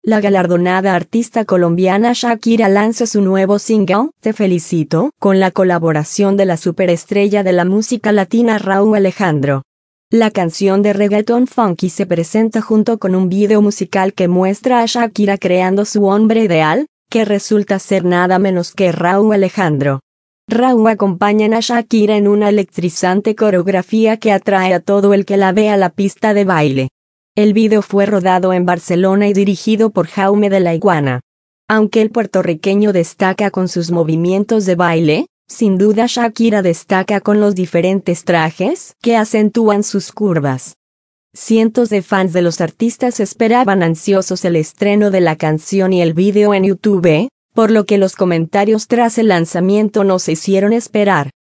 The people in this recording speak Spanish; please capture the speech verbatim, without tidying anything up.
La galardonada artista colombiana Shakira lanza su nuevo single, Te Felicito, con la colaboración de la superestrella de la música latina Rauw Alejandro. La canción de reggaeton funky se presenta junto con un video musical que muestra a Shakira creando su hombre ideal, que resulta ser nada menos que Rauw Alejandro. Rauw acompaña a Shakira en una electrizante coreografía que atrae a todo el que la ve a la pista de baile. El video fue rodado en Barcelona y dirigido por Jaume de la Iguana. Aunque el puertorriqueño destaca con sus movimientos de baile, sin duda Shakira destaca con los diferentes trajes que acentúan sus curvas. Cientos de fans de los artistas esperaban ansiosos el estreno de la canción y el video en YouTube, por lo que los comentarios tras el lanzamiento no se hicieron esperar.